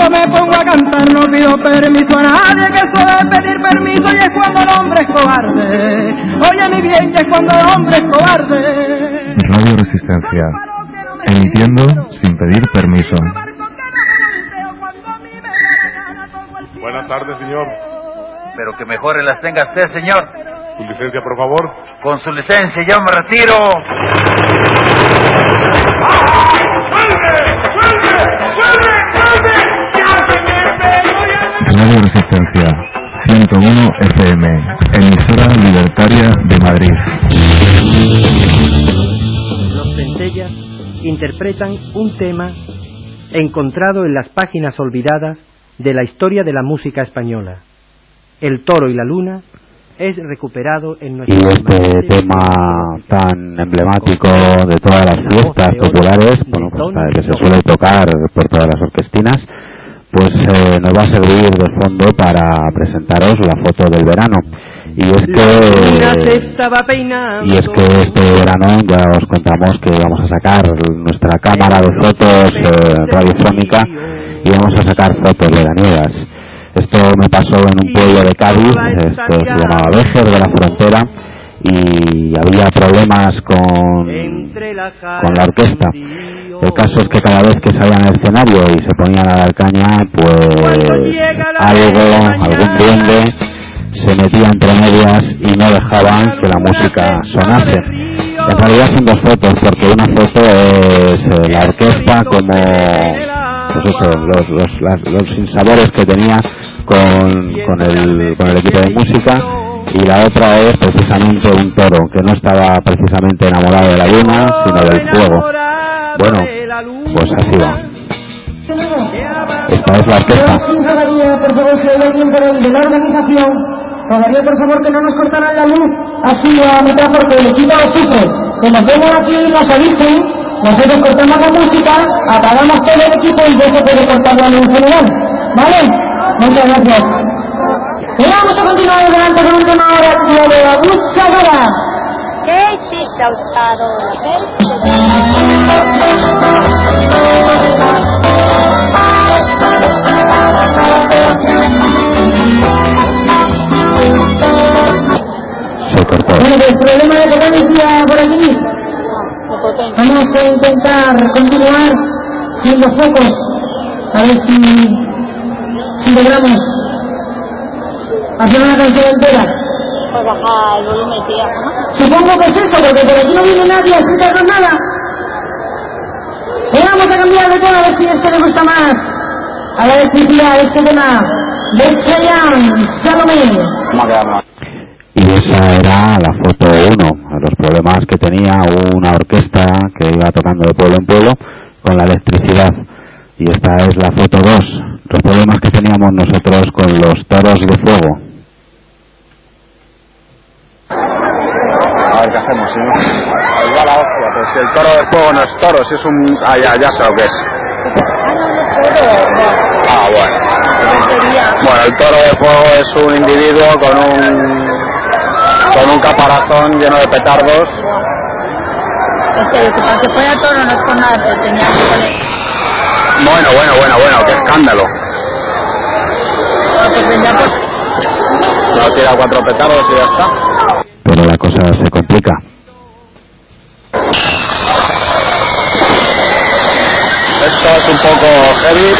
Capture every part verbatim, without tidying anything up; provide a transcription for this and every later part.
me pongo a cantar no pido permiso a nadie, que eso de pedir permiso y es cuando el hombre es cobarde. Oye mi bien, y es cuando el hombre es cobarde. Radio Resistencia, emitiendo sin pedir permiso. Buenas tardes, señor. Pero que mejores las tenga usted, señor. Su licencia, por favor. Con su licencia, yo me retiro. Radio Resistencia, ciento uno F M, emisora libertaria de Madrid. Los Centellas interpretan un tema encontrado en las páginas olvidadas de la historia de la música española. El toro y la luna es recuperado en nuestro... Y este tema tan emblemático de todas las fiestas populares, bueno, pues, que se suele tocar por todas las orquestinas, pues eh, nos va a servir de fondo para presentaros la foto del verano. Y es que y es que este verano ya os contamos que vamos a sacar nuestra cámara de fotos eh, radiofónica y vamos a sacar fotos veraniegas. Esto me pasó en un pueblo de Cádiz, esto se llamaba Béjar de la Frontera, y había problemas con, con la orquesta. El caso es que cada vez que salían al escenario y se ponían a dar caña, pues algo, algún duende se metía entre medias y no dejaban que la música sonase. En realidad son dos fotos, porque una foto es la orquesta como, pues eso, los, los, las, los sinsabores que tenía con, con, el, con el equipo de música, y la otra es precisamente un toro que no estaba precisamente enamorado de la luna, sino del fuego. Bueno, pues así va. Esta es la orquesta. Por favor, si hay alguien por ahí de la organización, pagaría por favor que no nos cortaran la luz así a mitad, porque el equipo lo sufre. Que nos vengan aquí y nos avisen, nosotros cortamos la música, apagamos todo el equipo y ya se puede cortar la luz en general. ¿Vale? Muchas gracias. Y vamos a continuar adelante con un tema ahora de la buscadora. ¿Qué hiciste, Se cortó. Bueno, pues problema de potencia por aquí. Vamos a intentar continuar viendo focos, a ver si, si logramos hacer una canción entera. Pues baja el volumen, tía. Supongo que es eso, porque por aquí no viene nadie a explicarnos nada. Y vamos a cambiar de tema, a ver si este le gusta más a la electricidad, este tema de Chayanne, Salomé. Y esa era la foto uno, los problemas que tenía una orquesta que iba tocando de pueblo en pueblo con la electricidad. Y esta es la foto dos, los problemas que teníamos nosotros con los toros de fuego. A ver qué hacemos, si no, ahí va la hostia, pues si el toro de fuego no es toro, si es un... Ah, ya, ya sé lo que es. Ah, bueno. Bueno, el toro de fuego es un individuo con un... con un caparazón lleno de petardos. Este, que para que fuera toro no es por nada, pero tenía que poner... Bueno, bueno, bueno, bueno, qué escándalo. No tira cuatro petardos y ya está. Pero la cosa se complica. Esto es un poco heavy.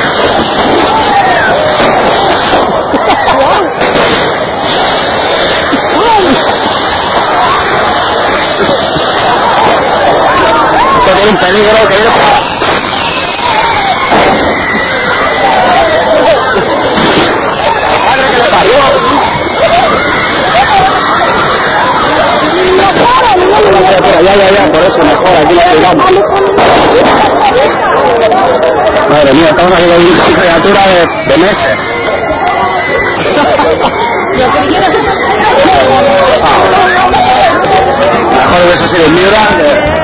Esto tiene un peligro que ir... ¡Madre que le parió! Ya, ya, ya, por eso mejor, aquí lo cuidamos. Madre mía, estamos aquí con una criatura de, de meses. Mejor hubiese sido en Miura que...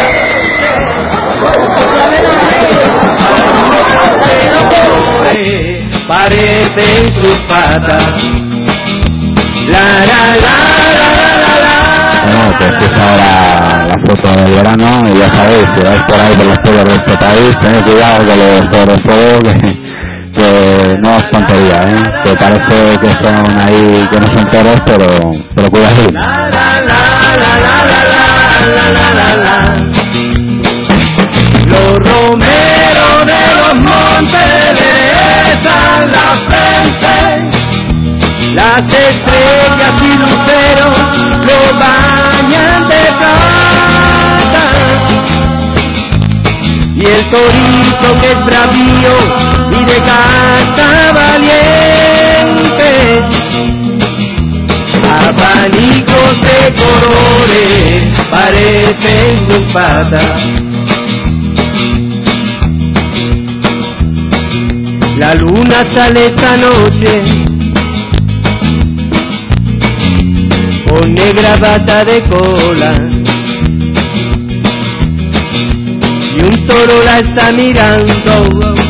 Parecen sus patas. La, la, la, la, la, la. Bueno, pues esa era la foto del verano, y ya sabéis, si vais por ahí por las playas de este país, tened cuidado con los toros de fuego, que, que no es tontería, ¿eh? Que parece que son ahí, que no son toros, pero, pero cuidado. Los romeros de los montes derezan la frente, las estrellas y luceros lo bañan de plata, y el torito que es bravío y de casta valiente, abanicos de colores parecen sus patas. La luna sale esta noche con negra bata de cola, y un toro la está mirando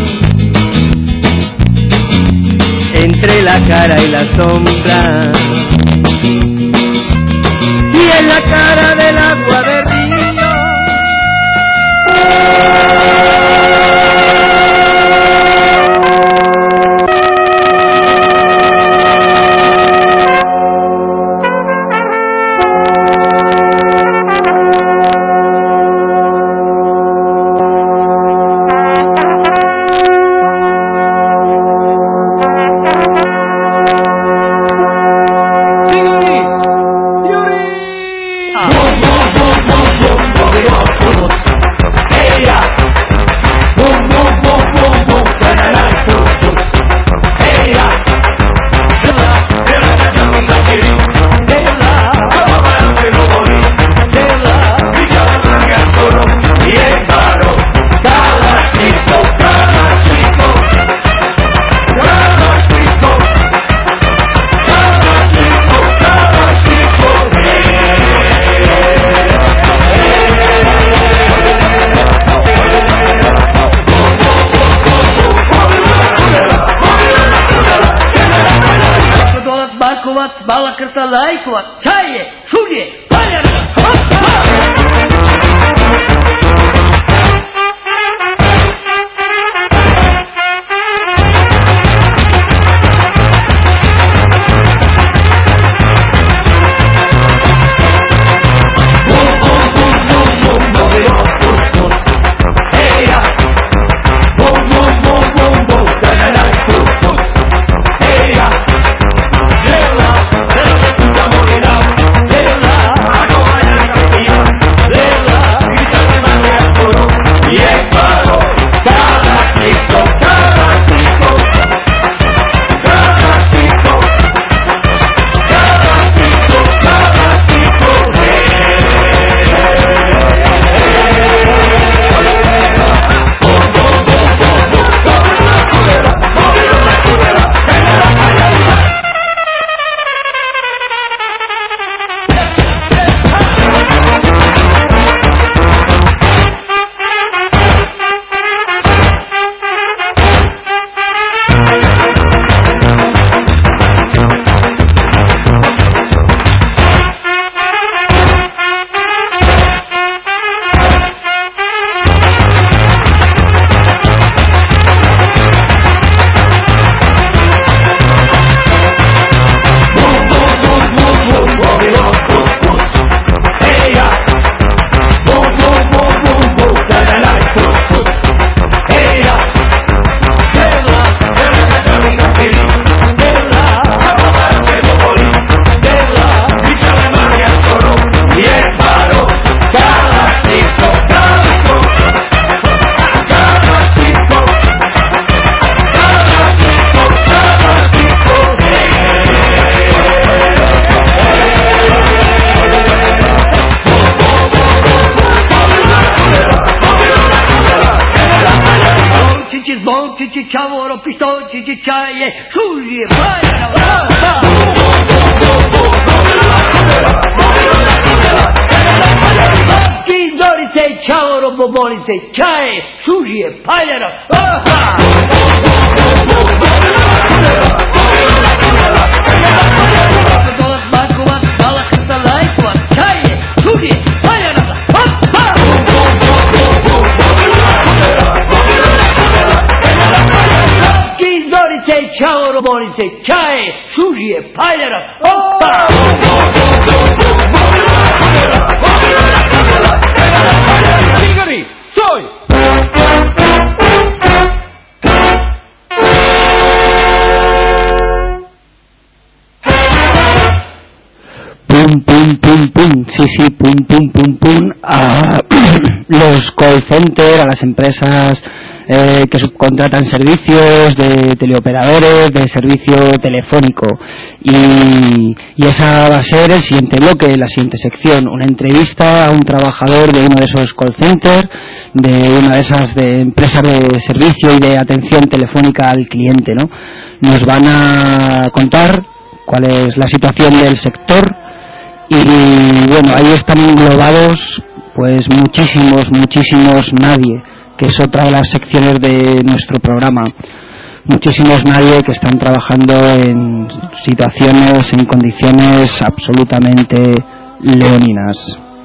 entre la cara y la sombra, y en la cara del agua de río. lo volite, chae, sushi, paira, hoppa! Sigari, soy! Pum, pum, pum, pum, sí, sí, pum, pum, pum, pum, a los call centers, a las empresas eh, que subcontratan servicios de teleoperadores, de servicio telefónico. Y, y esa va a ser el siguiente bloque, la siguiente sección, una entrevista a un trabajador de uno de esos call centers, de una de esas de empresas de servicio y de atención telefónica al cliente, ¿no? Nos van a contar cuál es la situación del sector. Y bueno, ahí están englobados pues muchísimos, muchísimos nadie, que es otra de las secciones de nuestro programa. Muchísimos nadie que están trabajando en situaciones, en condiciones absolutamente leoninas.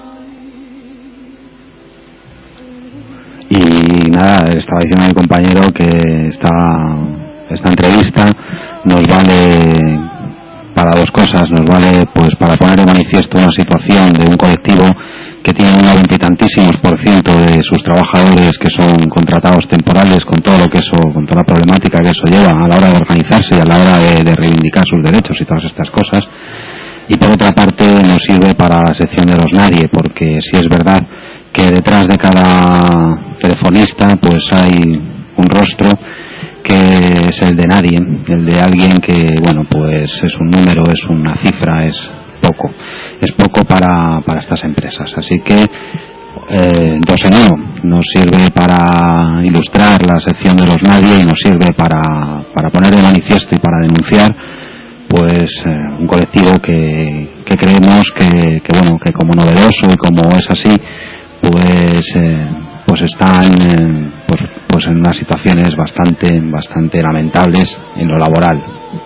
Y nada, estaba diciendo a mi compañero que esta, esta entrevista nos vale para dos cosas. Nos vale pues para poner de manifiesto una situación de un colectivo que tiene un noventa y tantísimos por ciento de sus trabajadores que son contratados temporales, con todo lo que eso, con toda la problemática que eso lleva a la hora de organizarse y a la hora de, de reivindicar sus derechos y todas estas cosas. Y por otra parte nos sirve para la sección de los nadie, porque sí es verdad que detrás de cada telefonista pues hay un rostro que es el de nadie, el de alguien que, bueno, pues es un número, es una cifra, es poco, es poco para, para estas empresas. Así que, eh, dos en uno, nos sirve para ilustrar la sección de los nadie y nos sirve para, para poner de manifiesto y para denunciar, pues, eh, un colectivo que, que creemos que, que, bueno, que como novedoso y como es así, pues, eh, pues están, eh, pues, pues en unas situaciones bastante, bastante lamentables en lo laboral.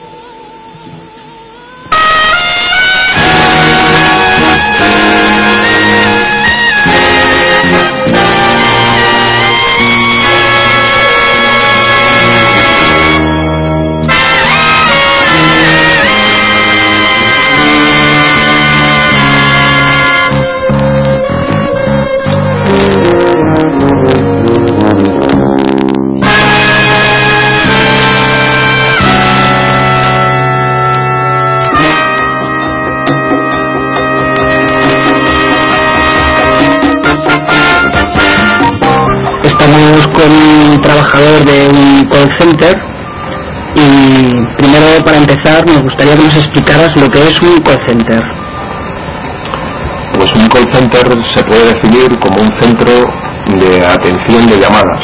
Estamos con un trabajador de un call center y primero, para empezar, nos gustaría que nos explicaras lo que es un call center. Pues un call center se puede definir como un centro de atención de llamadas.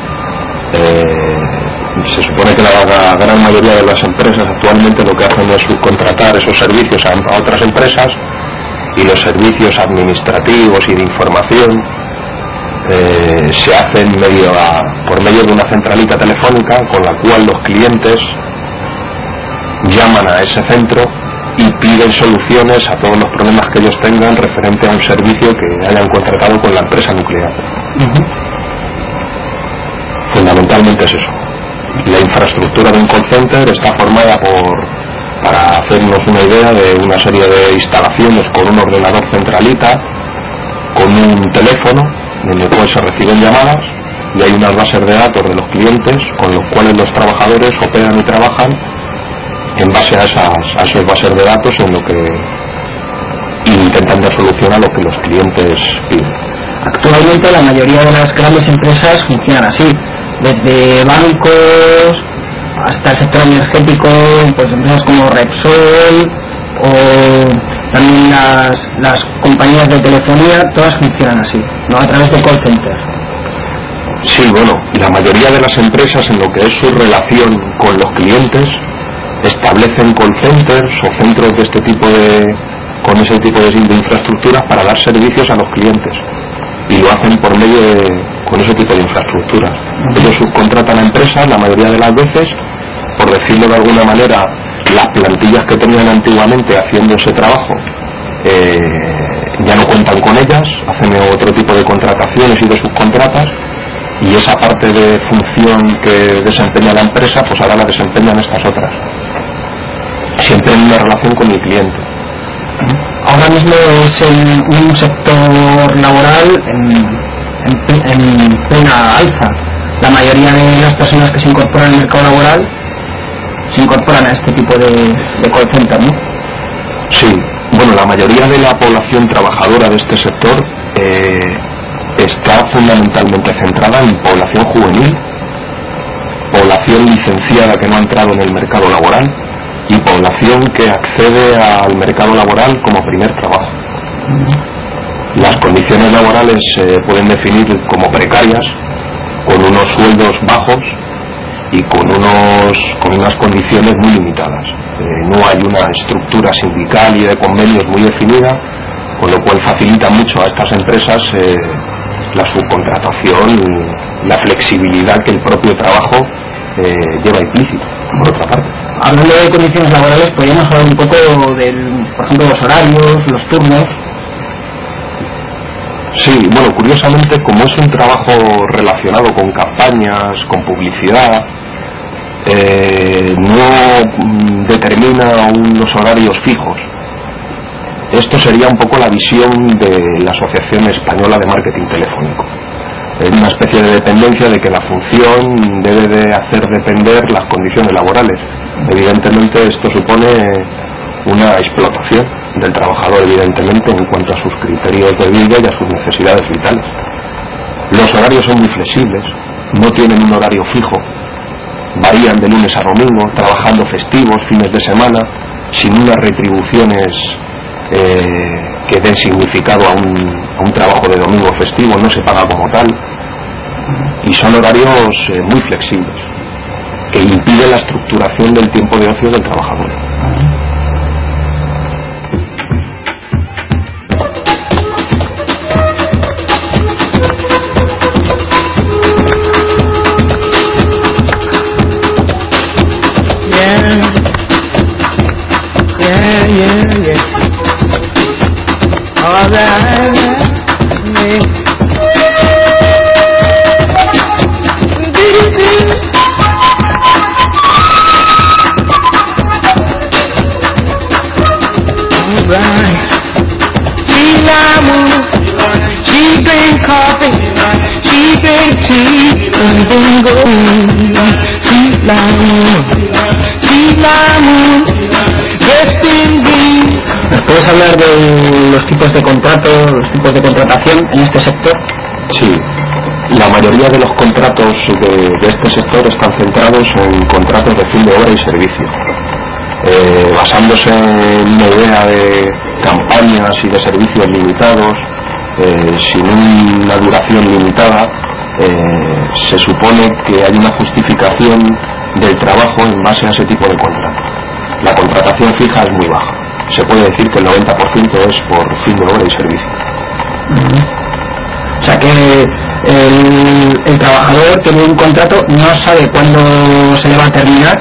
Eh, se supone que la gran mayoría de las empresas actualmente lo que hacen es subcontratar esos servicios a, a otras empresas, y los servicios administrativos y de información Eh, se hacen medio a, por medio de una centralita telefónica con la cual los clientes llaman a ese centro y piden soluciones a todos los problemas que ellos tengan referente a un servicio que hayan contratado con la empresa nuclear. Uh-huh. Fundamentalmente es eso. La infraestructura de un call center está formada por, para hacernos una idea, de una serie de instalaciones con un ordenador centralita, con un teléfono en el cual se reciben llamadas, y hay unas bases de datos de los clientes con los cuales los trabajadores operan y trabajan en base a esas, a esas bases de datos, en lo que intentan dar solución a lo que los clientes piden. Actualmente la mayoría de las grandes empresas funcionan así, desde bancos hasta el sector energético, pues empresas como Repsol o también las, las compañías de telefonía, todas funcionan así, ¿no? A través de call center. Sí, bueno, la mayoría de las empresas, en lo que es su relación con los clientes, establecen call centers o centros de este tipo de, con ese tipo de, de infraestructuras para dar servicios a los clientes, y lo hacen por medio de, con ese tipo de infraestructuras. Uh-huh. Ellos subcontratan a empresas la mayoría de las veces, por decirlo de alguna manera. Las plantillas que tenían antiguamente haciendo ese trabajo eh, ya no cuentan con ellas, hacen otro tipo de contrataciones y de subcontratas, y esa parte de función que desempeña la empresa pues ahora la desempeñan estas otras. en una relación con el cliente. Ahora mismo es en un sector laboral en, en, en plena alza. La mayoría de las personas que se incorporan al mercado laboral se incorporan a este tipo de, de call center, ¿no? Sí, bueno, la mayoría de la población trabajadora de este sector eh, está fundamentalmente centrada en población juvenil, población licenciada que no ha entrado en el mercado laboral y población que accede al mercado laboral como primer trabajo. Las condiciones laborales se eh, pueden definir como precarias, con unos sueldos bajos y con unos con unas condiciones muy limitadas. Eh, no hay una estructura sindical y de convenios muy definida, con lo cual facilita mucho a estas empresas eh, la subcontratación y la flexibilidad que el propio trabajo eh, lleva implícito, por otra parte. Hablando de condiciones laborales, podríamos hablar un poco del, por ejemplo, los horarios, los turnos. Sí, bueno, curiosamente, como es un trabajo relacionado con campañas, con publicidad, eh, no determina unos horarios fijos. Esto sería un poco la visión de la Asociación Española de Marketing Telefónico. Es una especie de dependencia de que la función debe de hacer depender las condiciones laborales. Evidentemente esto supone una explotación del trabajador, evidentemente, en cuanto a sus criterios de vida y a sus necesidades vitales. Los horarios son muy flexibles, no tienen un horario fijo, varían de lunes a domingo, trabajando festivos, fines de semana, sin unas retribuciones eh, que den significado a un, a un trabajo de domingo festivo, no se paga como tal, y son horarios eh, muy flexibles, que impiden la estructuración del tiempo de ocio del trabajador. Yeah, yeah, yeah. All right, yeah. All right. She lemon, she drink coffee, she drink tea, and then go. She lemon, she lemon. ¿Nos puedes hablar de los tipos de contrato, los tipos de contratación en este sector? Sí, la mayoría de los contratos de, de este sector están centrados en contratos de fin de obra y servicio, eh, basándose en una idea de campañas y de servicios limitados, eh, sin una duración limitada. Eh, se supone que hay una justificación del trabajo en base a ese tipo de contrato. La contratación fija es muy baja. Se puede decir que el noventa por ciento es por fin de obra y servicio. Uh-huh. O sea que el, el trabajador tiene un contrato, no sabe cuándo se le va a terminar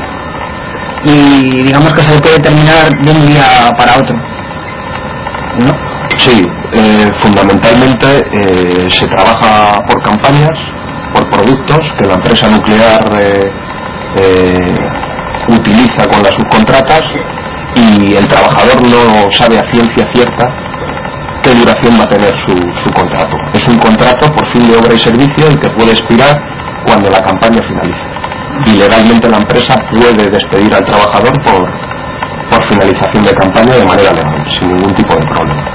y digamos que se le puede terminar de un día para otro, ¿no? Sí, eh, fundamentalmente eh, se trabaja por campañas, por productos que la empresa nuclear eh, eh, utiliza con las subcontratas, y el trabajador no sabe a ciencia cierta qué duración va a tener su, su contrato. Es un contrato por fin de obra y servicio y que puede expirar cuando la campaña finalice. Y legalmente la empresa puede despedir al trabajador por, por finalización de campaña de manera legal, sin ningún tipo de problema.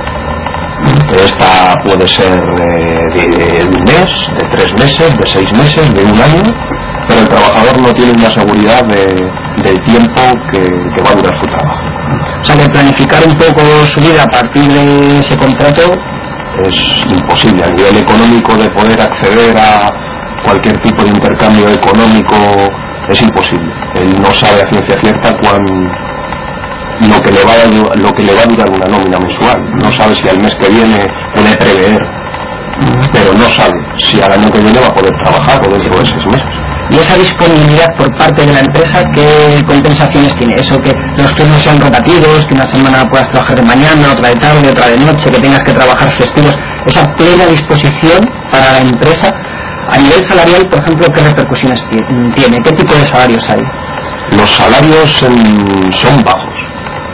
Esta puede ser de, de un mes, de tres meses, de seis meses, de un año, pero el trabajador no tiene una seguridad de, del tiempo que, que va a durar su trabajo. O sea que planificar un poco su vida a partir de ese contrato es imposible. A nivel económico, de poder acceder a cualquier tipo de intercambio económico es imposible. Él no sabe a ciencia cierta cuán, lo que le va a, lo que le va a durar una nómina mensual. No sabe si al mes que viene puede prever, pero no sabe si al año que viene va a poder trabajar o dentro de seis meses. Y esa disponibilidad por parte de la empresa, ¿qué compensaciones tiene? Eso, que los turnos sean rotativos, que una semana puedas trabajar de mañana, otra de tarde, otra de noche, que tengas que trabajar festivos, esa plena disposición para la empresa. A nivel salarial, por ejemplo, ¿qué repercusiones tiene? ¿Qué tipo de salarios hay? Los salarios en, son bajos.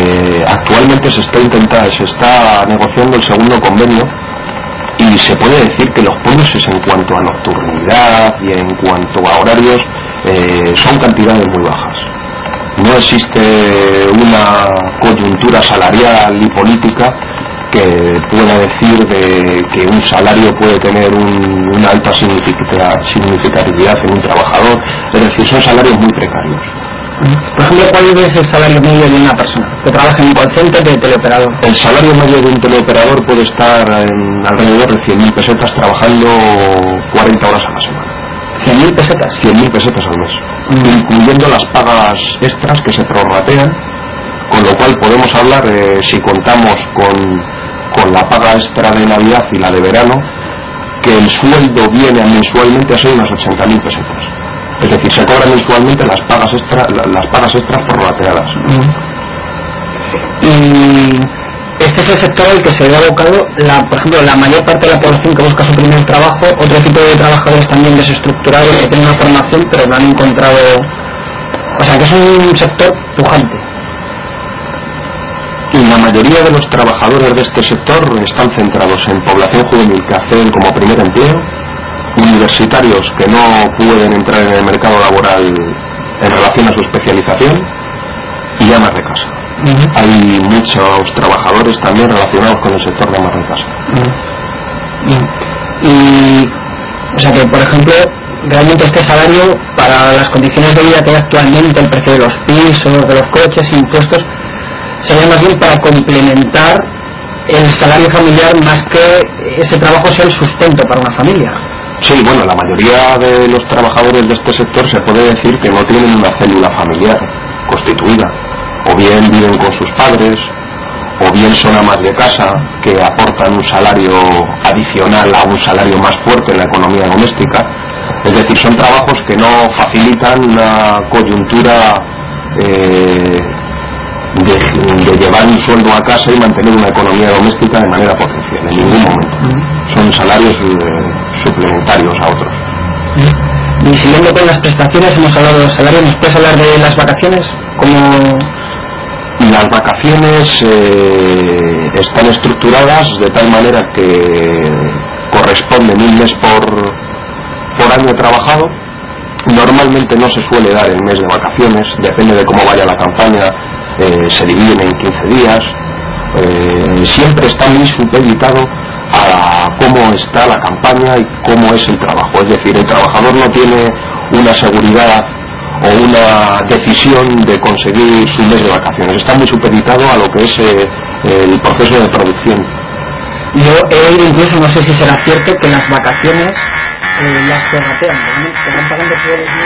Eh, actualmente se está intentando, se está negociando el segundo convenio y se puede decir que los bonuses en cuanto a nocturnidad y en cuanto a horarios eh, son cantidades muy bajas. No existe una coyuntura salarial y política que pueda decir de que un salario puede tener un, una alta significatividad en un trabajador, es decir, son salarios muy precarios. Por ejemplo, ¿cuál es el salario medio de una persona que trabaja en un call center de teleoperador? El salario medio de un teleoperador puede estar en alrededor de cien mil pesetas trabajando cuarenta horas a la semana. ¿cien mil pesetas? cien mil pesetas al mes, mm. incluyendo las pagas extras que se prorratean, con lo cual podemos hablar, eh, si contamos con, con la paga extra de Navidad y la de verano, que el sueldo viene mensualmente a ser unas ochenta mil pesetas. Es decir, se cobran mensualmente las pagas extra, las pagas extras prorrateadas. Mm. Y este es el sector al que se ve abocado, la, por ejemplo, la mayor parte de la población que busca su primer trabajo, otro tipo de trabajadores también desestructurados que tienen una formación pero no han encontrado, o sea que es un sector pujante. Y la mayoría de los trabajadores de este sector están centrados en población juvenil que hacen como primer empleo, universitarios que no pueden entrar en el mercado laboral en relación a su especialización y amas de casa. Uh-huh. Hay muchos trabajadores también relacionados con el sector de amas de casa. Uh-huh. Uh-huh. Y, o sea que, por ejemplo, realmente este salario, para las condiciones de vida que hay actualmente, el precio de los pisos, de los coches, impuestos, sería más bien para complementar el salario familiar más que ese trabajo sea el sustento para una familia. Sí, bueno, la mayoría de los trabajadores de este sector se puede decir que no tienen una célula familiar constituida. O bien viven con sus padres, o bien son amas de casa que aportan un salario adicional a un salario más fuerte en la economía doméstica. Es decir, son trabajos que no facilitan una coyuntura eh, de, de llevar un sueldo a casa y mantener una economía doméstica de manera potencial, en ningún momento. Son salarios eh, suplementarios a otros. Y siguiendo con las prestaciones, hemos hablado de los salarios, ¿nos puedes hablar de las vacaciones? ¿Cómo...? Las vacaciones eh, están estructuradas de tal manera que corresponden un mes por, por año trabajado. Normalmente no se suele dar el mes de vacaciones, depende de cómo vaya la campaña, eh, se dividen en quince días. Eh, siempre está muy supeditado a cómo está la campaña y cómo es el trabajo. Es decir, el trabajador no tiene una seguridad o una decisión de conseguir su mes de vacaciones. Está muy supeditado a lo que es eh, el proceso de producción. Yo he oído incluso, no sé si será cierto, que las vacaciones eh, las prorratean, que van pagando todos los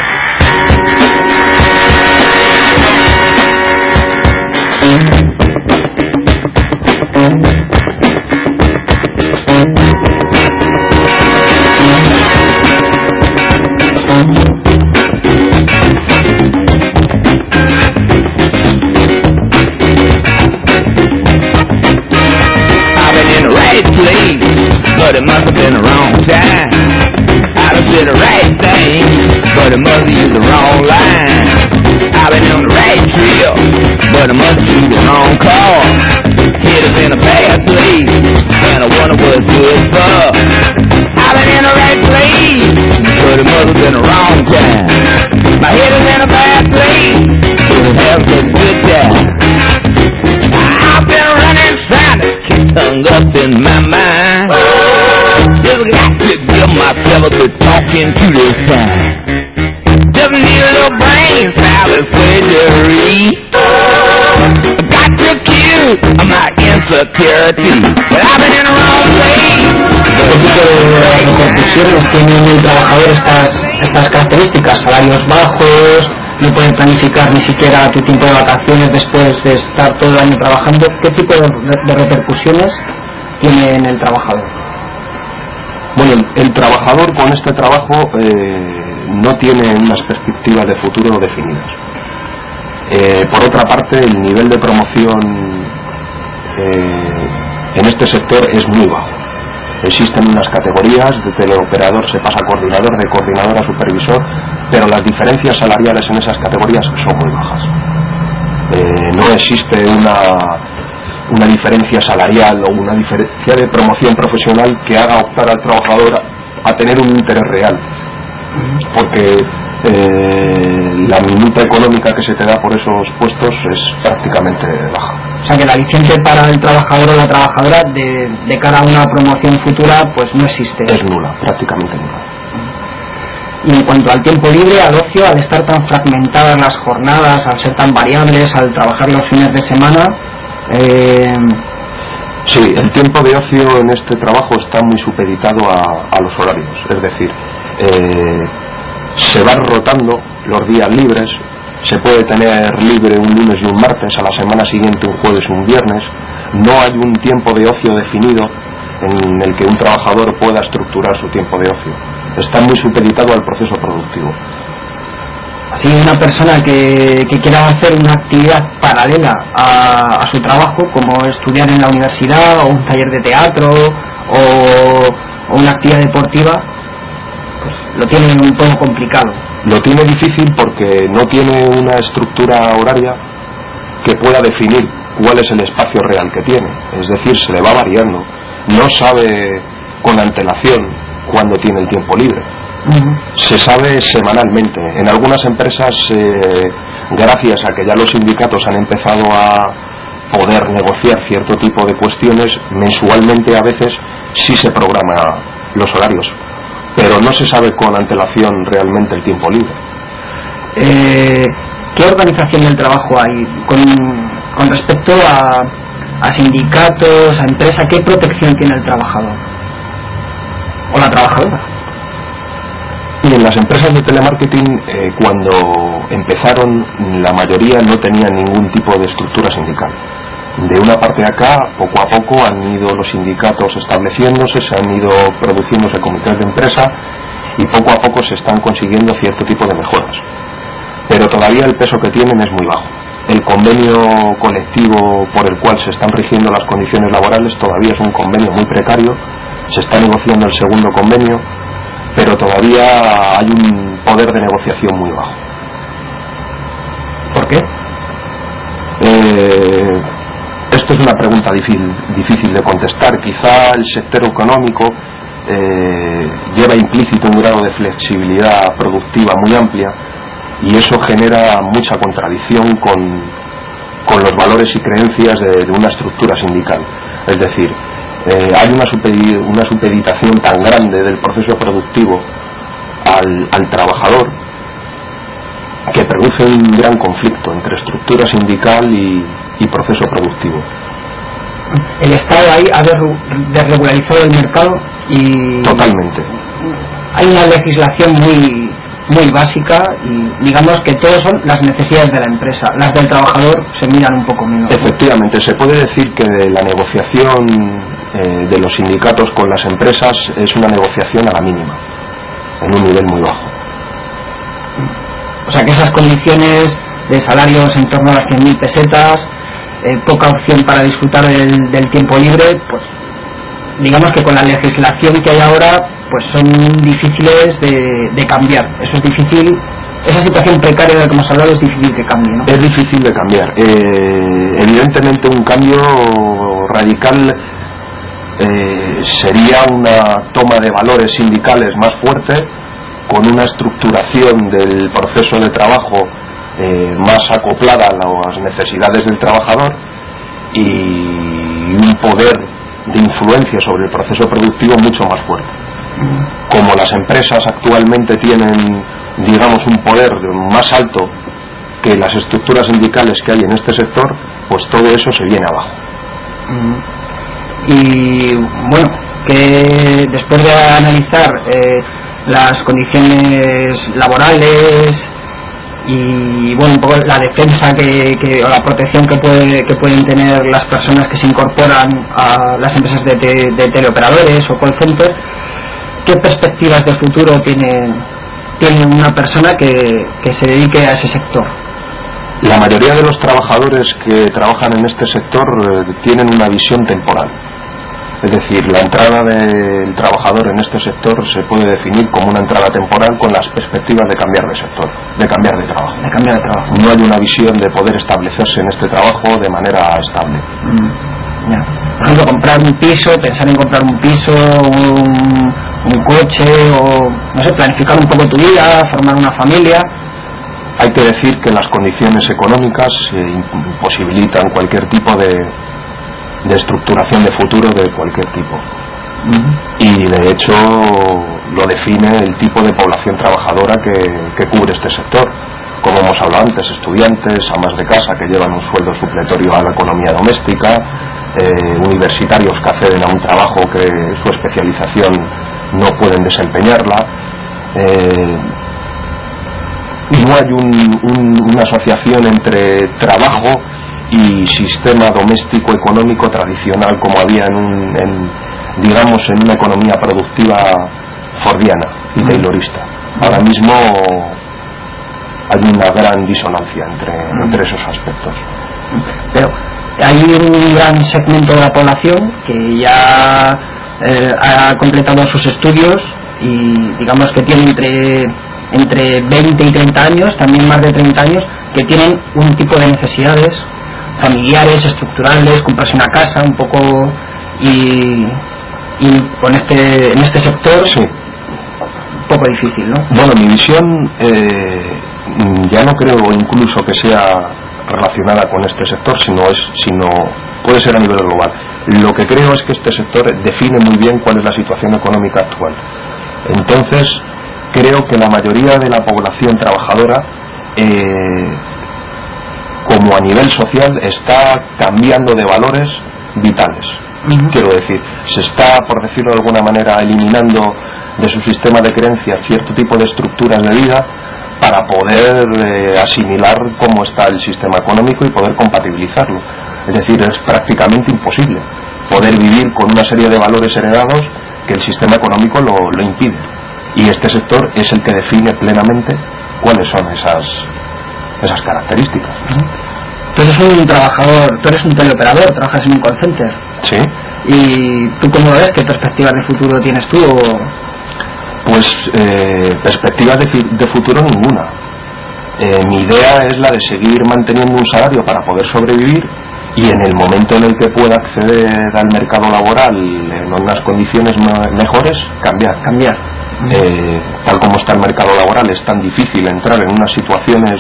but it must have been the wrong time. I done said the right thing, but it must have used the wrong line. I've been on the right trail, but I must have used the wrong car. Hit us in a bad place, and I wonder what it's good for. I've been in the right place, but it must have been the wrong time. My head is in a bad place, but it has a good time. I've been running silent, tongue up in my mind. Just got to give myself a good talking to this time. Just need a little brain salad surgery. Got to kill my insecurity, but I've been in the wrong place. ¿Qué tipo de repercusiones tiene el trabajador estas, estas características? Salarios bajos, no pueden planificar ni siquiera tu tiempo de vacaciones después de estar todo el año trabajando. ¿Qué tipo de, de repercusiones tiene en el trabajador? Bueno, el, el trabajador con este trabajo eh, no tiene unas perspectivas de futuro definidas. Eh, por otra parte, el nivel de promoción eh, en este sector es muy bajo. Existen unas categorías, de teleoperador se pasa a coordinador, de coordinador a supervisor, pero las diferencias salariales en esas categorías son muy bajas. Eh, no existe una, una diferencia salarial o una diferencia de promoción profesional que haga optar al trabajador a, a tener un interés real, porque eh, la minuta económica que se te da por esos puestos es prácticamente baja. O sea que la aliciente para el trabajador o la trabajadora de, de cara a una promoción futura pues no existe. Es nula, prácticamente nula. Y en cuanto al tiempo libre, al ocio, al estar tan fragmentadas las jornadas, al ser tan variables, al trabajar los fines de semana... Eh... Sí, el tiempo de ocio en este trabajo está muy supeditado a, a los horarios, es decir, eh, se van rotando los días libres, se puede tener libre un lunes y un martes, a la semana siguiente un jueves y un viernes, no hay un tiempo de ocio definido en el que un trabajador pueda estructurar su tiempo de ocio, está muy supeditado al proceso productivo. Así una persona que, que quiera hacer una actividad paralela a, a su trabajo, como estudiar en la universidad o un taller de teatro o, o una actividad deportiva, pues lo tiene un poco complicado. Lo tiene difícil porque no tiene una estructura horaria que pueda definir cuál es el espacio real que tiene, es decir, se le va variando, no sabe con antelación cuándo tiene el tiempo libre. Se sabe semanalmente. En algunas empresas, eh, gracias a que ya los sindicatos han empezado a poder negociar cierto tipo de cuestiones, mensualmente a veces sí se programa los horarios, pero no se sabe con antelación realmente el tiempo libre. Eh, ¿Qué organización del trabajo hay con, con respecto a, a sindicatos, a empresa? ¿Qué protección tiene el trabajador o la trabajadora? Y en las empresas de telemarketing, eh, cuando empezaron, la mayoría no tenían ningún tipo de estructura sindical. De una parte acá, poco a poco han ido los sindicatos estableciéndose, se han ido produciéndose comités de empresa y poco a poco se están consiguiendo cierto tipo de mejoras. Pero todavía el peso que tienen es muy bajo. El convenio colectivo por el cual se están rigiendo las condiciones laborales todavía es un convenio muy precario, se está negociando el segundo convenio, pero todavía hay un poder de negociación muy bajo. ¿Por qué? Eh, esto es una pregunta difícil, difícil de contestar. Quizá el sector económico eh, lleva implícito un grado de flexibilidad productiva muy amplia y eso genera mucha contradicción con, con los valores y creencias de, de una estructura sindical. Es decir, Eh, hay una, supedi una supeditación tan grande del proceso productivo al, al trabajador que produce un gran conflicto entre estructura sindical y, y proceso productivo. El Estado ahí ha desregularizado el mercado y... Totalmente. Hay una legislación muy muy básica y digamos que todo son las necesidades de la empresa, las del trabajador se miran un poco menos. Efectivamente, se puede decir que la negociación eh, de los sindicatos con las empresas es una negociación a la mínima, en un nivel muy bajo. O sea que esas condiciones de salarios en torno a las cien mil pesetas, eh, poca opción para disfrutar del, del tiempo libre, pues digamos que con la legislación que hay ahora pues son difíciles de, de cambiar. Eso es difícil, esa situación precaria de la que hemos hablado es difícil que cambie, ¿no? Es difícil de cambiar. Eh, evidentemente un cambio radical eh, sería una toma de valores sindicales más fuerte, con una estructuración del proceso de trabajo eh, más acoplada a las necesidades del trabajador y un poder de influencia sobre el proceso productivo mucho más fuerte. Como las empresas actualmente tienen, digamos, un poder más alto que las estructuras sindicales que hay en este sector, pues todo eso se viene abajo. Y bueno, que después de analizar eh, las condiciones laborales y bueno, un poco la defensa que, que o la protección que puede que pueden tener las personas que se incorporan a las empresas de, te, de teleoperadores o call center, ¿qué perspectivas de futuro tiene, tiene una persona que, que se dedique a ese sector? La mayoría de los trabajadores que trabajan en este sector eh, tienen una visión temporal. Es decir, la entrada del trabajador en este sector se puede definir como una entrada temporal con las perspectivas de cambiar de sector, de cambiar de trabajo. De cambiar de trabajo. No hay una visión de poder establecerse en este trabajo de manera estable. Mm, ya. Por ejemplo, comprar un piso, pensar en comprar un piso, un, un coche, o no sé, planificar un poco tu vida, formar una familia. Hay que decir que las condiciones económicas eh, imposibilitan cualquier tipo de de estructuración de futuro de cualquier tipo. Uh-huh. Y de hecho lo define el tipo de población trabajadora que, que cubre este sector, como hemos hablado antes, estudiantes, amas de casa que llevan un sueldo supletorio a la economía doméstica, eh, universitarios que acceden a un trabajo que su especialización no pueden desempeñarla, eh, y no hay un, un, una asociación entre trabajo y sistema doméstico económico tradicional como había en, un, en digamos en una economía productiva fordiana y taylorista. Ahora mismo hay una gran disonancia entre, entre esos aspectos. Pero hay un gran segmento de la población que ya eh, ha completado sus estudios y digamos que tiene entre entre veinte y treinta años, también más de treinta años, que tienen un tipo de necesidades familiares, estructurales, comprarse una casa un poco, y, y con este en este sector sí. Un poco difícil, ¿no? Bueno, mi visión eh, ya no creo incluso que sea relacionada con este sector, sino es sino puede ser a nivel global. Lo que creo es que este sector define muy bien cuál es la situación económica actual. Entonces creo que la mayoría de la población trabajadora eh, como a nivel social está cambiando de valores vitales. Uh-huh. Quiero decir, se está, por decirlo de alguna manera, eliminando de su sistema de creencias cierto tipo de estructuras de vida para poder eh, asimilar cómo está el sistema económico y poder compatibilizarlo. Es decir, es prácticamente imposible poder vivir con una serie de valores heredados que el sistema económico lo, lo impide. Y este sector es el que define plenamente cuáles son esas esas características. Tú eres un trabajador, tú eres un teleoperador, trabajas en un call center. Sí. ¿Y tú cómo lo ves? ¿Qué perspectivas de futuro tienes tú? O... Pues eh, perspectivas de, de futuro ninguna. Eh, mi idea es la de seguir manteniendo un salario para poder sobrevivir y en el momento en el que pueda acceder al mercado laboral en unas condiciones mejores, cambiar. Cambiar. Eh, tal como está el mercado laboral, es tan difícil entrar en unas situaciones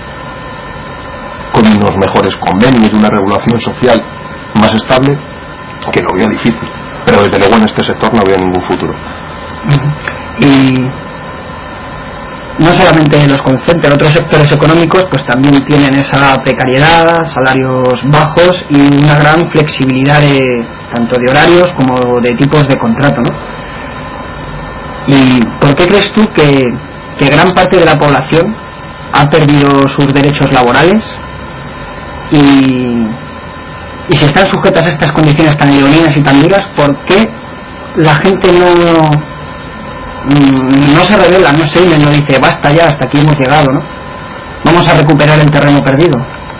con unos mejores convenios y una regulación social más estable, que lo veo difícil, pero desde luego en este sector no veo ningún futuro. Y no solamente los call centers, otros sectores económicos pues también tienen esa precariedad, salarios bajos y una gran flexibilidad de, tanto de horarios como de tipos de contrato, ¿no? ¿Y por qué crees tú que, que gran parte de la población ha perdido sus derechos laborales? Y, y si están sujetas a estas condiciones tan leoninas y tan duras, ¿por qué la gente no, no se revela, no se une, no dice basta ya, hasta aquí hemos llegado, ¿no? Vamos a recuperar el terreno perdido?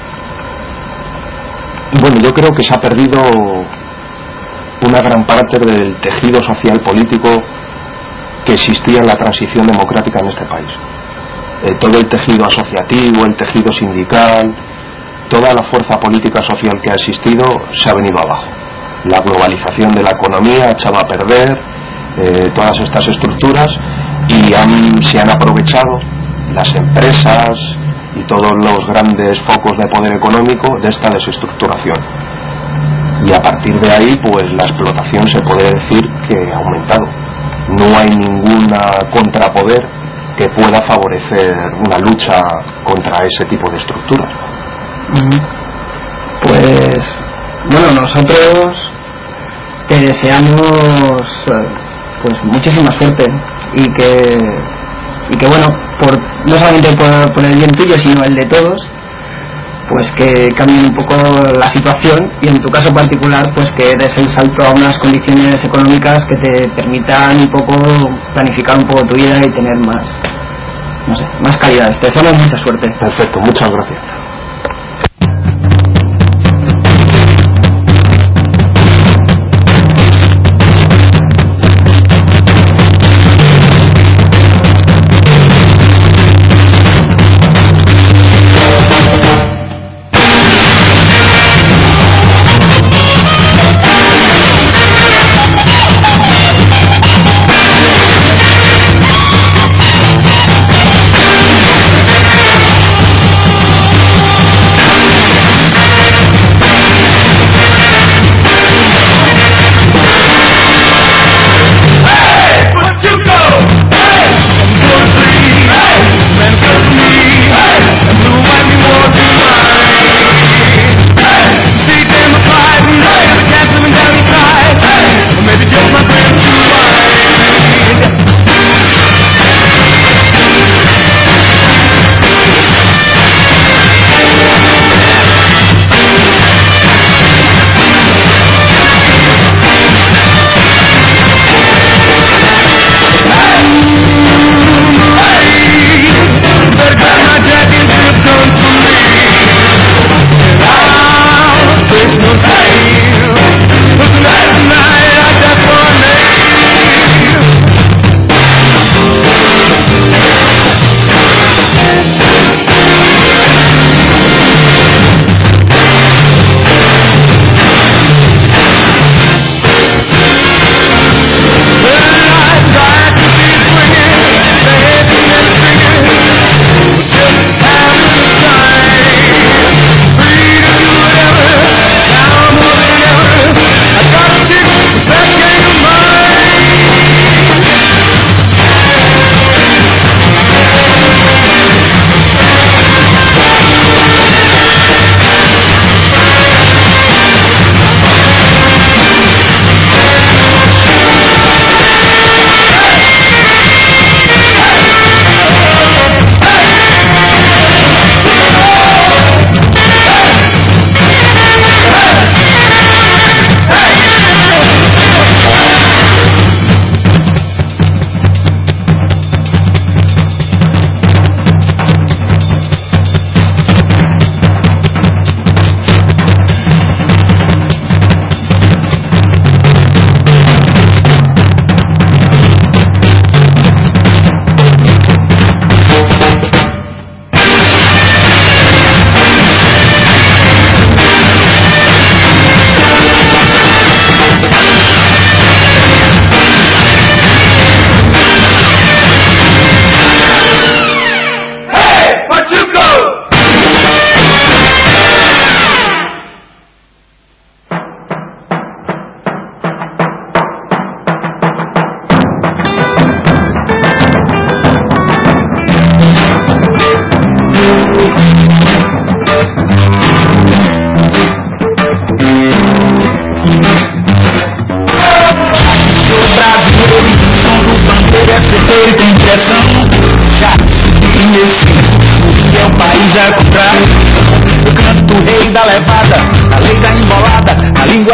Bueno, yo creo que se ha perdido una gran parte del tejido social político que existía en la transición democrática en este país. Eh, todo el tejido asociativo, el tejido sindical, toda la fuerza política social que ha existido se ha venido abajo. La globalización de la economía ha echado a perder eh, todas estas estructuras y han, se han aprovechado las empresas y todos los grandes focos de poder económico de esta desestructuración. Y a partir de ahí, pues la explotación se puede decir que ha aumentado. No hay ninguna contrapoder que pueda favorecer una lucha contra ese tipo de estructuras. Pues bueno, nosotros te deseamos pues muchísima suerte y que y que bueno, por, no solamente por, por el bien tuyo sino el de todos, pues que cambie un poco la situación y en tu caso particular pues que des el salto a unas condiciones económicas que te permitan un poco planificar un poco tu vida y tener más, no sé, más calidades. Te deseamos mucha suerte. Perfecto, muchas gracias.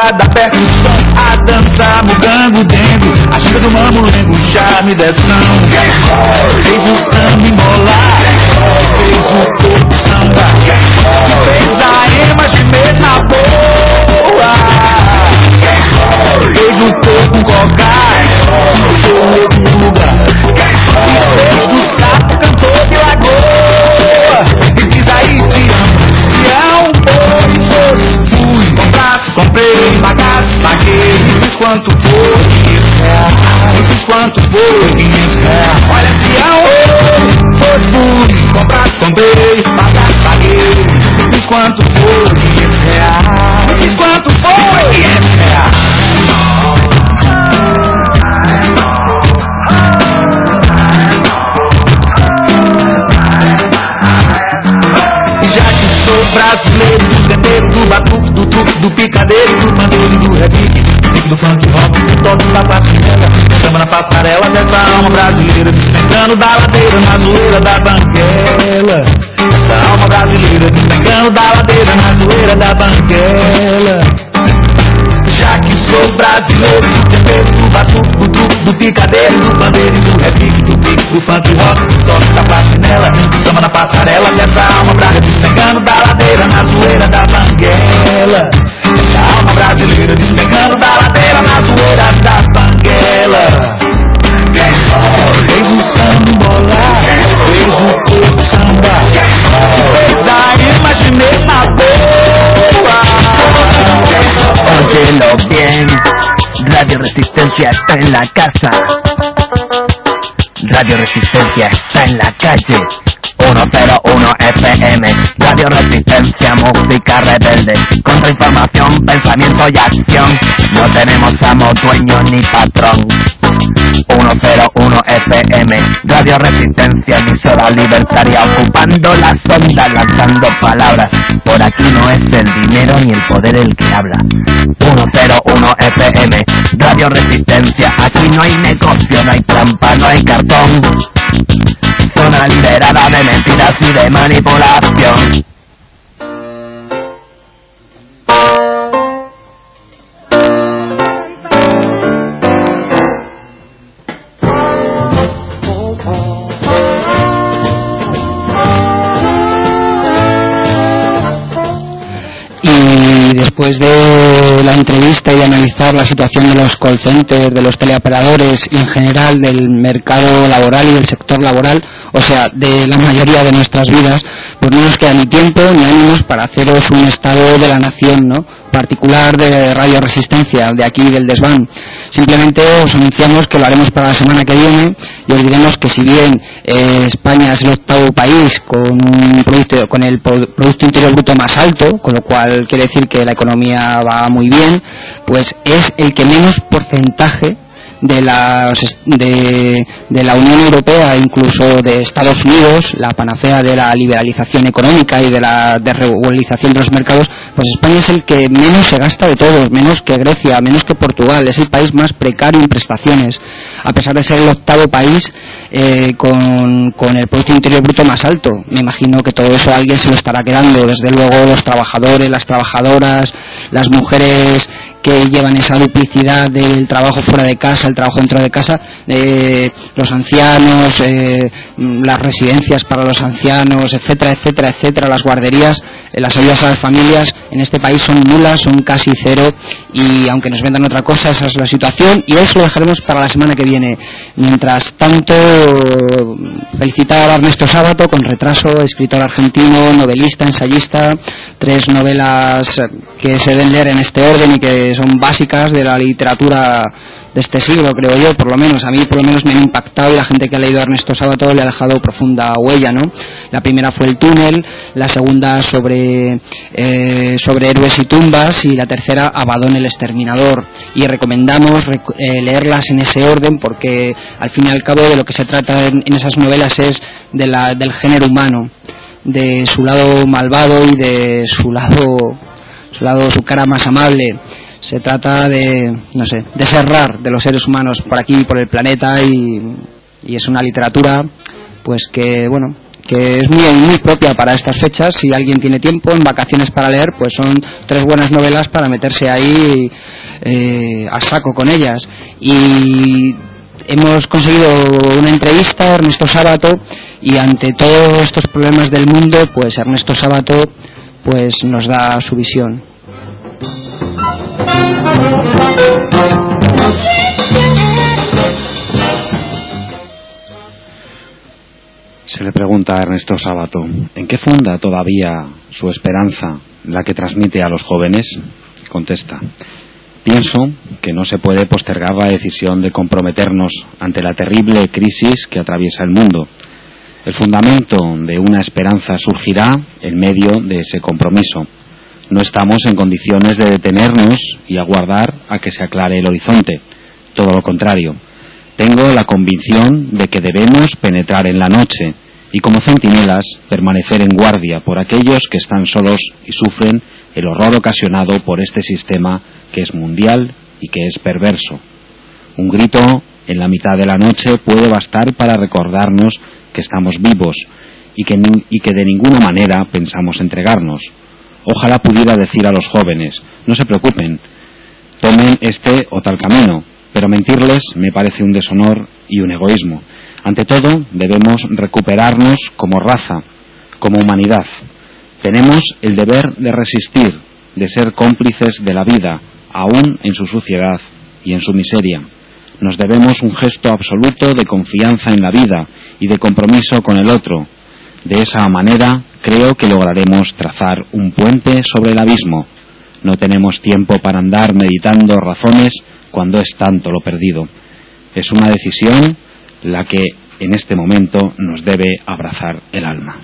balada, aperta o som, a dança, mugango, dengo, a ginga do mamulengo, o charme dessão. Fez o samba embolar, fez o corpo samba, fez a ema gemer na boa, fez o corpo cocar, fez o lugar, fez do sapo cantor de lagoa, e diz aí te amo, se é um boi, fui comprar, comprei, pagar, paguei, fiz quanto foi, quinhentos reais, fiz quanto foi, quinhentos reais, olha se é um boi, fui comprar, comprei, pagar, paguei, fiz quanto foi, quinhentos reais, fiz quanto foi, quinhentos reais. Sou brasileiro, do tempero, do batuque, do truque, do picadeiro, do pandeiro e do repique, do funk rock, do toque da patinela, samba na passarela dessa alma brasileira, despencando da ladeira na zoeira da banguela. Essa alma brasileira, despencando da ladeira na zoeira da banguela. Já que sou brasileiro, do tempero, do batuque, do truque, do picadeiro, do pandeiro e do repique, do pique, do funk rock, do toque da patinela, samba na passarela dessa alma brasileira, despencando da ladeira na zoeira da banguela. Essa alma brasileira, despencando da ladeira na zoeira da banguela. Fez o samba embolar, fez o corpo samba, fez a imaginar na boa. Óyelo bien, Radio Resistencia está en la casa, Radio Resistencia está en la calle. ciento uno F M, Radio Resistencia, música rebelde, contrainformación, pensamiento y acción. No tenemos amo, dueño ni patrón. ciento uno F M, Radio Resistencia, emisora libertaria, ocupando las ondas, lanzando palabras. Por aquí no es el dinero ni el poder el que habla. ciento uno F M, Radio Resistencia, aquí no hay negocio, no hay trampa, no hay cartón. Zona liberada de mentiras y de manipulación. Y después de la entrevista y de analizar la situación de los call centers, de los teleoperadores y en general del mercado laboral y del sector laboral, o sea, de la mayoría de nuestras vidas, pues no nos queda ni tiempo ni ánimos para haceros un estado de la nación, ¿no?, particular de Radio Resistencia, de aquí del desván. Simplemente os anunciamos que lo haremos para la semana que viene y os diremos que si bien eh, España es el octavo país con un producto, con el Producto Interior Bruto más alto, con lo cual quiere decir que la economía va muy bien, pues es el que menos porcentaje de, las, de, de la Unión Europea, incluso de Estados Unidos, la panacea de la liberalización económica y de la desregularización de los mercados, pues España es el que menos se gasta de todos, menos que Grecia, menos que Portugal, es el país más precario en prestaciones, a pesar de ser el octavo país eh, con, con el Producto Interior Bruto más alto. Me imagino que todo eso alguien se lo estará quedando, desde luego los trabajadores, las trabajadoras, las mujeres que llevan esa duplicidad del trabajo fuera de casa, el trabajo dentro de casa, eh, los ancianos, eh, las residencias para los ancianos, etcétera, etcétera, etcétera, las guarderías, eh, las ayudas a las familias en este país son nulas, son casi cero, y aunque nos vendan otra cosa, esa es la situación, y eso lo dejaremos para la semana que viene. Mientras tanto, felicitar a Ernesto Sábato, con retraso, escritor argentino, novelista, ensayista, tres novelas que se deben leer en este orden y que son básicas de la literatura de este siglo, creo yo, por lo menos. A mí por lo menos me han impactado, y la gente que ha leído a Ernesto Sábato le ha dejado profunda huella, ¿no? La primera fue El túnel, la segunda sobre eh, sobre héroes y tumbas, y la tercera Abadón el exterminador, y recomendamos rec- eh, leerlas en ese orden, porque al fin y al cabo de lo que se trata en, en esas novelas es de la, del género humano, de su lado malvado y de su lado su lado su cara más amable. Se trata de, no sé, de ser rar de los seres humanos por aquí, por el planeta, y, y es una literatura pues que, bueno, que es muy, muy propia para estas fechas. Si alguien tiene tiempo en vacaciones para leer, pues son tres buenas novelas para meterse ahí eh, a saco con ellas. Y hemos conseguido una entrevista a Ernesto Sábato, y ante todos estos problemas del mundo, pues Ernesto Sábato pues nos da su visión. Se le pregunta a Ernesto Sábato, ¿en qué funda todavía su esperanza, la que transmite a los jóvenes? Contesta, pienso que no se puede postergar la decisión de comprometernos ante la terrible crisis que atraviesa el mundo. El fundamento de una esperanza surgirá en medio de ese compromiso. No estamos en condiciones de detenernos y aguardar a que se aclare el horizonte. Todo lo contrario. Tengo la convicción de que debemos penetrar en la noche y, como centinelas, permanecer en guardia por aquellos que están solos y sufren el horror ocasionado por este sistema que es mundial y que es perverso. Un grito en la mitad de la noche puede bastar para recordarnos que estamos vivos y que, ni, y que de ninguna manera pensamos entregarnos. Ojalá pudiera decir a los jóvenes, no se preocupen, tomen este o tal camino, pero mentirles me parece un deshonor y un egoísmo. Ante todo, debemos recuperarnos como raza, como humanidad. Tenemos el deber de resistir, de ser cómplices de la vida, aún en su suciedad y en su miseria. Nos debemos un gesto absoluto de confianza en la vida y de compromiso con el otro. De esa manera, creo que lograremos trazar un puente sobre el abismo. No tenemos tiempo para andar meditando razones cuando es tanto lo perdido. Es una decisión la que en este momento nos debe abrazar el alma.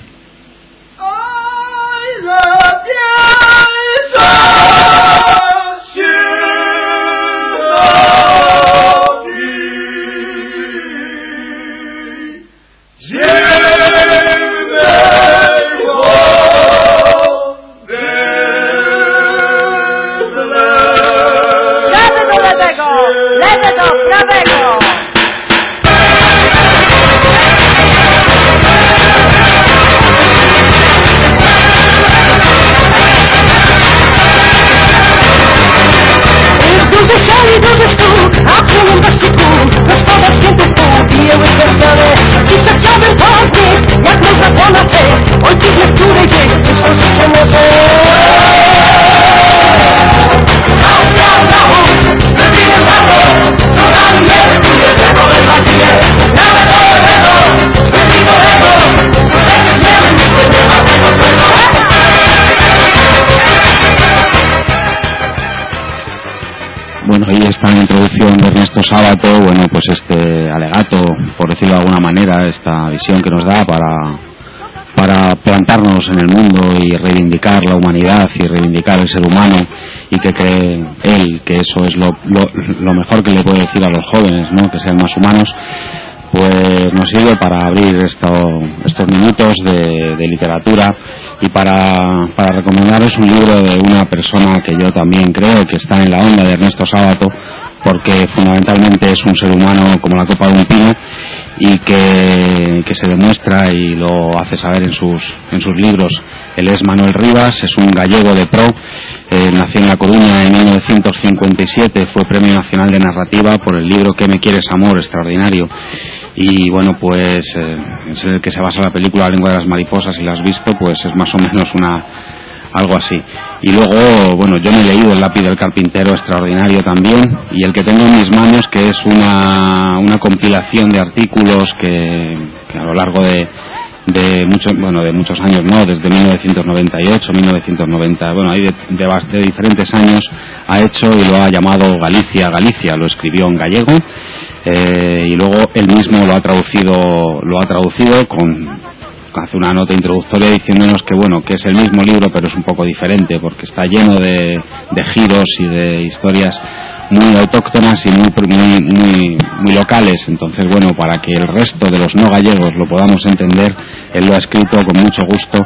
Bueno, ahí está la introducción de Ernesto Sábato, bueno, pues este alegato, por decirlo de alguna manera, esta visión que nos da para, para plantarnos en el mundo y reivindicar la humanidad y reivindicar el ser humano, y que cree él que eso es lo, lo, lo mejor que le puede decir a los jóvenes, ¿no? Que sean más humanos. Pues nos sirve para abrir esto, estos minutos de, de literatura y para, para recomendaros un libro de una persona que yo también creo que está en la onda de Ernesto Sábato, porque fundamentalmente es un ser humano como la copa de un pino y que, que se demuestra y lo hace saber en sus, en sus libros. Él es Manuel Rivas, es un gallego de pro, eh, nació en La Coruña en mil novecientos cincuenta y siete, fue Premio Nacional de Narrativa por el libro ¿Qué me quieres, amor?, extraordinario. Y bueno, pues eh, es el que se basa la película La lengua de las mariposas, si la has visto, pues es más o menos una algo así. Y luego, bueno, yo me he leído El lápiz del carpintero, extraordinario también, y el que tengo en mis manos, que es una, una compilación de artículos que, que a lo largo de, de muchos, bueno, de muchos años, no, desde mil novecientos noventa y ocho, mil novecientos noventa, bueno, hay de, de, de diferentes años, ha hecho y lo ha llamado Galicia, Galicia, lo escribió en gallego. Eh, y luego él mismo lo ha traducido lo ha traducido con hace una nota introductoria diciéndonos que bueno, que es el mismo libro pero es un poco diferente porque está lleno de, de giros y de historias muy autóctonas y muy, muy muy muy locales. Entonces, bueno, para que el resto de los no gallegos lo podamos entender, él lo ha escrito con mucho gusto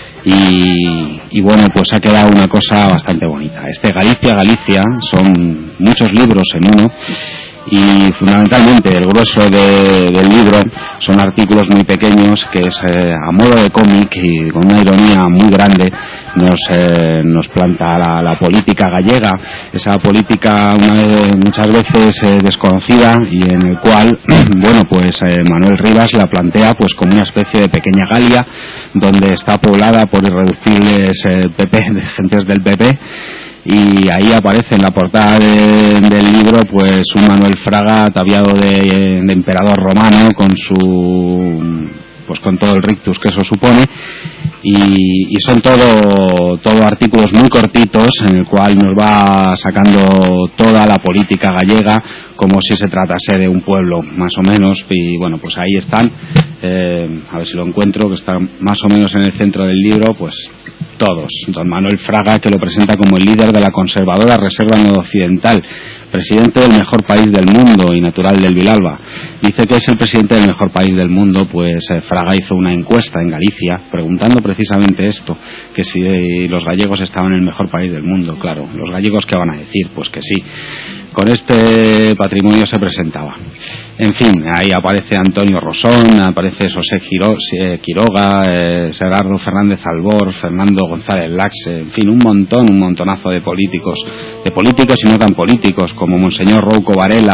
y, y bueno, pues ha quedado una cosa bastante bonita. Este Galicia, Galicia son muchos libros en uno. y fundamentalmente el grueso de, del libro son artículos muy pequeños que es eh, a modo de cómic y con una ironía muy grande nos eh, nos planta la, la política gallega, esa política una vez, muchas veces eh, desconocida y en el cual bueno pues eh, Manuel Rivas la plantea pues como una especie de pequeña Galia donde está poblada por irreductibles eh, P P, de gentes del P P. Y ahí aparece en la portada de, del libro pues un Manuel Fraga ataviado de, de emperador romano con su pues con todo el rictus que eso supone y, y son todo todo artículos muy cortitos en el cual nos va sacando toda la política gallega como si se tratase de un pueblo más o menos y bueno pues ahí están eh, a ver si lo encuentro que está más o menos en el centro del libro pues todos. Don Manuel Fraga, que lo presenta como el líder de la conservadora Reserva Noroccidental, presidente del mejor país del mundo y natural del Vilalba. Dice que es el presidente del mejor país del mundo, pues eh, Fraga hizo una encuesta en Galicia preguntando precisamente esto, que si eh, los gallegos estaban en el mejor país del mundo. Claro, los gallegos ¿qué van a decir? Pues que sí. Con este patrimonio se presentaba. En fin, ahí aparece Antonio Rosón, aparece José Giro, eh, Quiroga, eh, Gerardo Fernández Albor, Fernando González Laxe, en fin, un montón, un montonazo de políticos, de políticos y no tan políticos, como Monseñor Rouco Varela,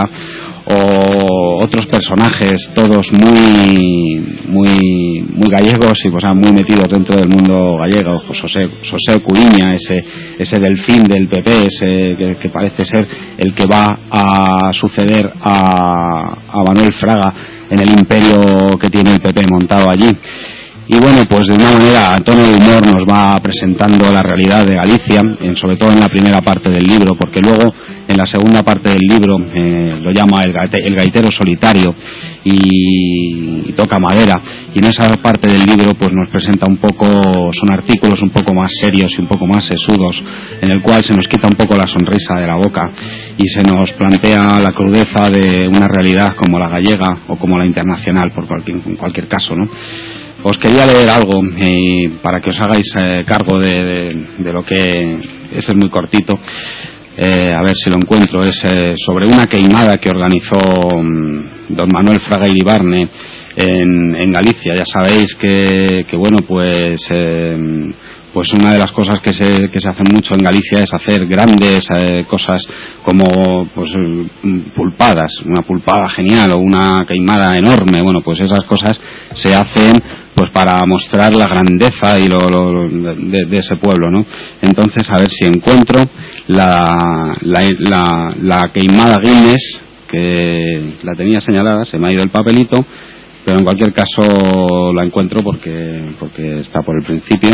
o otros personajes, todos muy muy muy gallegos y pues, muy metidos dentro del mundo gallego. José, José Curiña, ese ese delfín del P P, ese que, que parece ser el que va a suceder a, a Manuel Fraga en el imperio que tiene el P P montado allí. Y bueno, pues de una manera a tono de humor nos va presentando la realidad de Galicia, en, sobre todo en la primera parte del libro, porque luego en la segunda parte del libro eh, lo llama el, gaite, el gaitero solitario y, y toca madera, y en esa parte del libro pues nos presenta un poco, son artículos un poco más serios y un poco más sesudos, en el cual se nos quita un poco la sonrisa de la boca y se nos plantea la crudeza de una realidad como la gallega o como la internacional, por cualquier, en cualquier caso, ¿no? Os quería leer algo eh, para que os hagáis eh, cargo de, de, de lo que ese es muy cortito, eh, a ver si lo encuentro. Es eh, sobre una queimada que organizó um, don Manuel Fraga Iribarne en, en Galicia. Ya sabéis que, que bueno pues eh, pues una de las cosas que se que se hacen mucho en Galicia es hacer grandes eh, cosas como pues pulpadas, una pulpada genial o una queimada enorme. Bueno, pues esas cosas se hacen pues para mostrar la grandeza y lo, lo de, de ese pueblo, ¿no? Entonces, a ver si encuentro la la, la, la queimada Guinness, que la tenía señalada, se me ha ido el papelito, pero en cualquier caso la encuentro porque porque está por el principio.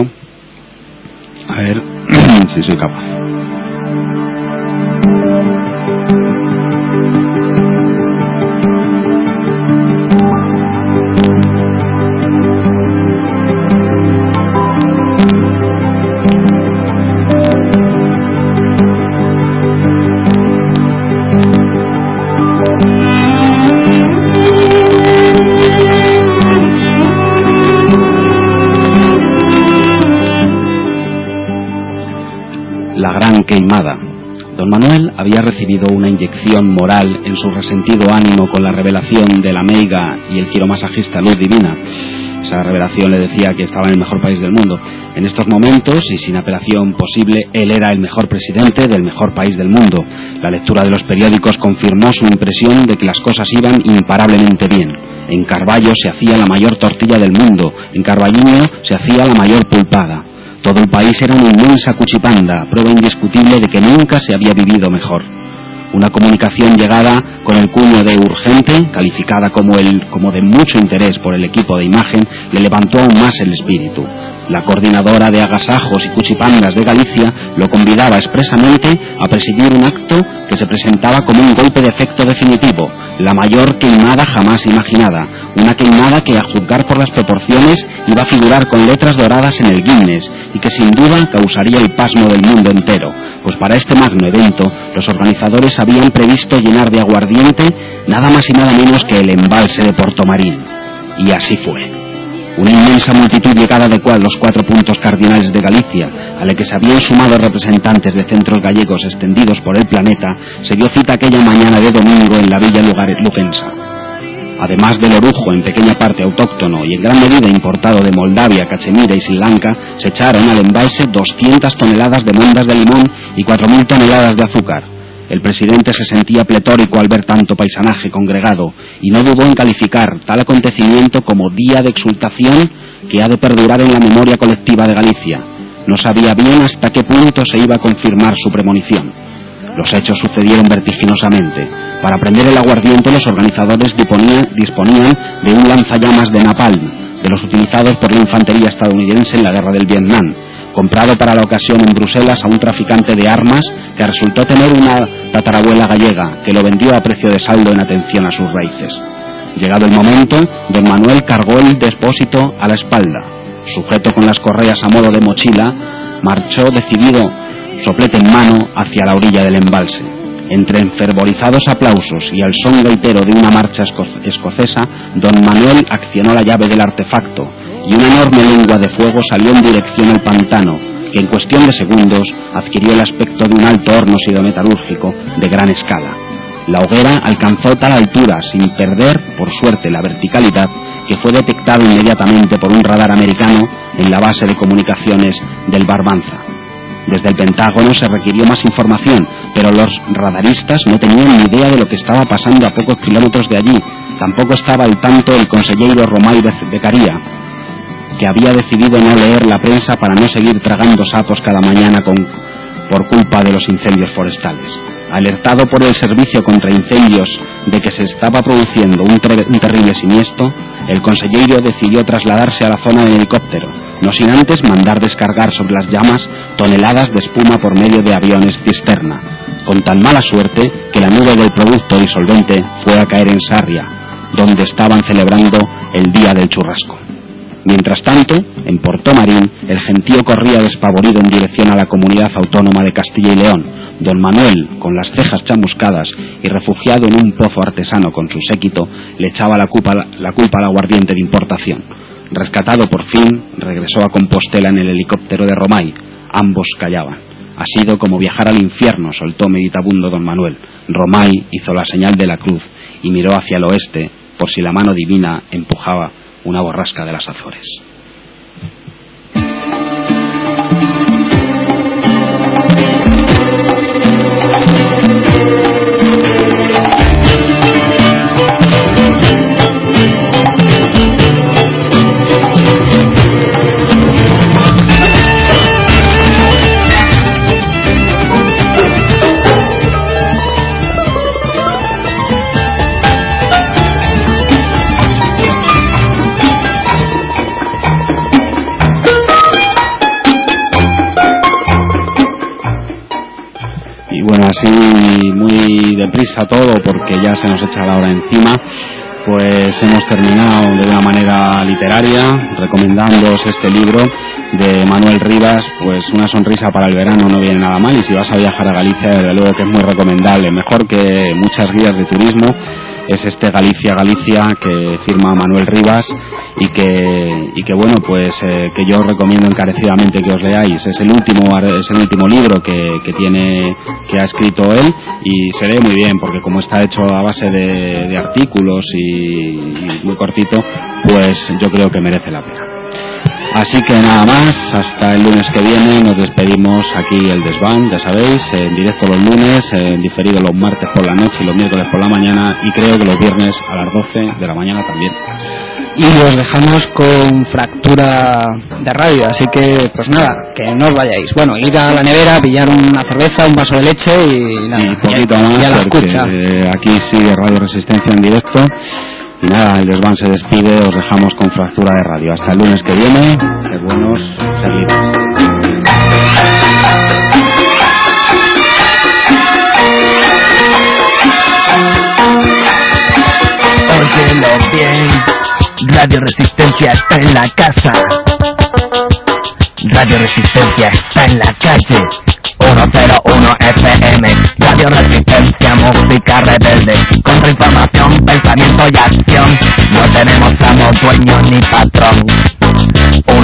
A ver si soy capaz. La gran queimada. Don Manuel había recibido una inyección moral en su resentido ánimo con la revelación de la meiga y el quiromasajista Luz Divina. Esa revelación le decía que estaba en el mejor país del mundo. En estos momentos, y sin apelación posible, él era el mejor presidente del mejor país del mundo. La lectura de los periódicos confirmó su impresión de que las cosas iban imparablemente bien. En Carballo se hacía la mayor tortilla del mundo, en Carballiño se hacía la mayor pulpada. Todo el país era una inmensa cuchipanda, prueba indiscutible de que nunca se había vivido mejor. Una comunicación llegada con el cuño de urgente, calificada como, el, como de mucho interés por el equipo de imagen, le levantó aún más el espíritu. La coordinadora de agasajos y cuchipandas de Galicia lo convidaba expresamente a presidir un acto que se presentaba como un golpe de efecto definitivo, la mayor queimada jamás imaginada, una queimada que, a juzgar por las proporciones, iba a figurar con letras doradas en el Guinness y que sin duda causaría el pasmo del mundo entero, pues para este magno evento los organizadores habían previsto llenar de aguardiente nada más y nada menos que el embalse de Portomarín. Y así fue. Una inmensa multitud llegada de los cuatro puntos cardinales de Galicia, a la que se habían sumado representantes de centros gallegos extendidos por el planeta, se dio cita aquella mañana de domingo en la villa lucensa. Además del orujo, en pequeña parte autóctono y en gran medida importado de Moldavia, Cachemira y Sri Lanka, se echaron al embalse doscientas toneladas de mondas de limón y cuatro mil toneladas de azúcar. El presidente se sentía pletórico al ver tanto paisanaje congregado y no dudó en calificar tal acontecimiento como día de exultación que ha de perdurar en la memoria colectiva de Galicia. No sabía bien hasta qué punto se iba a confirmar su premonición. Los hechos sucedieron vertiginosamente. Para prender el aguardiente, los organizadores disponían, disponían de un lanzallamas de napalm, de los utilizados por la infantería estadounidense en la guerra del Vietnam, comprado para la ocasión en Bruselas a un traficante de armas que resultó tener una tatarabuela gallega, que lo vendió a precio de saldo en atención a sus raíces. Llegado el momento, don Manuel cargó el depósito a la espalda. Sujeto con las correas a modo de mochila, marchó decidido, soplete en mano, hacia la orilla del embalse. Entre enfervorizados aplausos y al son gaitero de una marcha esco escocesa, don Manuel accionó la llave del artefacto y una enorme lengua de fuego salió en dirección al pantano, que en cuestión de segundos adquirió el aspecto de un alto horno siderometalúrgico de gran escala. La hoguera alcanzó tal altura, sin perder, por suerte, la verticalidad, que fue detectado inmediatamente por un radar americano en la base de comunicaciones del Barbanza. Desde el Pentágono se requirió más información, pero los radaristas no tenían ni idea de lo que estaba pasando a pocos kilómetros de allí. Tampoco estaba al tanto el consejero Romay Beccaria, que había decidido no leer la prensa para no seguir tragando sapos cada mañana con, por culpa de los incendios forestales. Alertado por el servicio contra incendios de que se estaba produciendo un, un terrible siniestro, el consejero decidió trasladarse a la zona en helicóptero, no sin antes mandar descargar sobre las llamas toneladas de espuma por medio de aviones cisterna, con tan mala suerte que la nube del producto disolvente fue a caer en Sarria, donde estaban celebrando el Día del Churrasco. Mientras tanto, en Portomarín, el gentío corría despavorido en dirección a la comunidad autónoma de Castilla y León. Don Manuel, con las cejas chamuscadas y refugiado en un pozo artesano con su séquito, le echaba la culpa, la culpa al aguardiente de importación. Rescatado por fin, regresó a Compostela en el helicóptero de Romay. Ambos callaban. Ha sido como viajar al infierno, soltó meditabundo don Manuel. Romay hizo la señal de la cruz y miró hacia el oeste, por si la mano divina empujaba una borrasca de las Azores. Bueno, así muy deprisa todo, porque ya se nos echa la hora encima, pues hemos terminado de una manera literaria recomendándoos este libro de Manuel Rivas. Pues una sonrisa para el verano no viene nada mal, y si vas a viajar a Galicia, desde luego que es muy recomendable, mejor que muchas guías de turismo. Es este Galicia, Galicia, que firma Manuel Rivas y que, y que bueno, pues eh, que yo recomiendo encarecidamente que os leáis. Es el último, es el último libro que, que tiene, que ha escrito él, y se lee muy bien, porque como está hecho a base de, de artículos y, y muy cortito, pues yo creo que merece la pena. Así que nada más, hasta el lunes que viene. Nos despedimos aquí el Desván, ya sabéis, en directo los lunes, en diferido los martes por la noche y los miércoles por la mañana, y creo que los viernes a las doce de la mañana también. Y os dejamos con Fractura de radio, así que pues nada, que no os vayáis. Bueno, ir a la nevera, pillar una cerveza, un vaso de leche y nada, y poquito y, más, y a la porque escucha. Aquí sigue Radio Resistencia en directo. Y nada, el Desván se despide, os dejamos con Fractura de radio. Hasta el lunes que viene, sed buenos, sed libres. Óyelo bien, Radio Resistencia está en la casa, Radio Resistencia está en la calle. ciento uno F M, Radio Resistencia, música rebelde, contrainformación, pensamiento y acción. No tenemos amo, dueño ni patrón.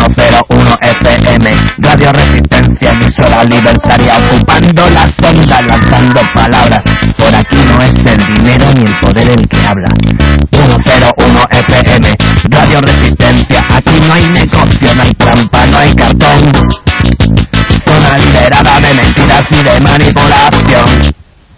cero uno F M, Radio Resistencia, emisora libertaria, ocupando las ondas, lanzando palabras. Por aquí no es el dinero ni el poder el que habla. ciento uno F M, Radio Resistencia, aquí no hay negocio, no hay trampa, no hay cartón. Zona liberada de mentiras y de manipulación.